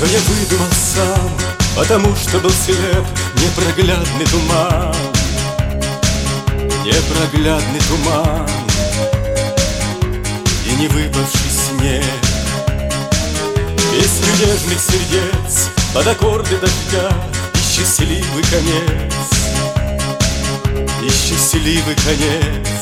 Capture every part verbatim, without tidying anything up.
что я выдумал сам, потому что был слеп, непроглядный туман, непроглядный туман и не выпавший снег. Песню нежных сердец под аккорды дождя и счастливый конец, и счастливый конец,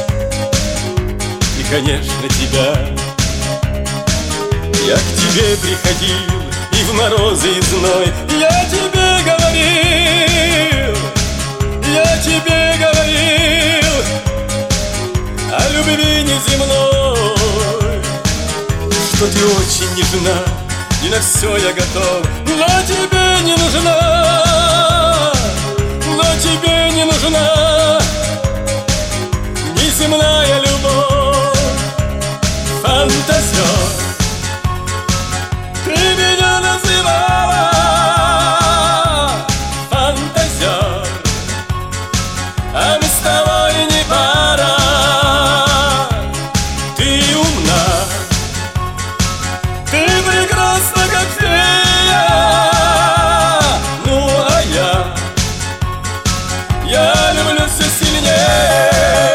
и, конечно, тебя. Я к тебе приходил и в морозы и зной, я тебе говорил, я тебе говорил о любви неземной, что ты очень нежна, и на все я готов, но тебе не нужна, но тебе не нужна неземная любовь. Фантазер, ты меня называла фантазер, а мы с тобой не пара. Ты умна, ты прекрасна, как фея, ну а я, я люблю все сильнее.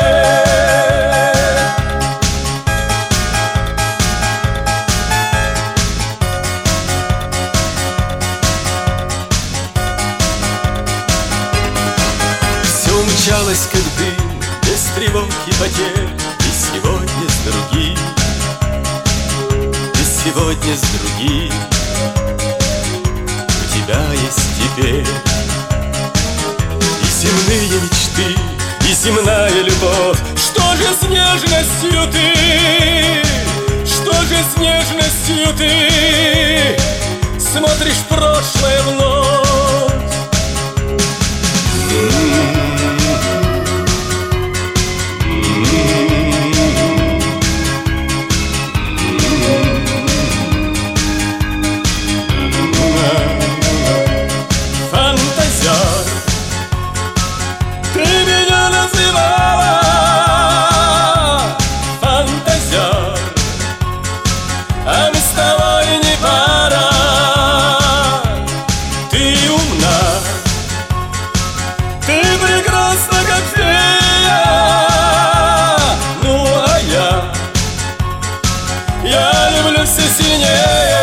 Умчалась, как дым, без тревог и потерь, и сегодня с другим, и сегодня с другим у тебя есть теперь и земные мечты, и земная любовь. Что же с нежностью ты, что же с нежностью ты смотришь в прошлое вновь? Ты меня называла фантазер, а мы с тобой не пара. Ты умна, ты прекрасна, как фея, ну а я, я люблю все сильнее.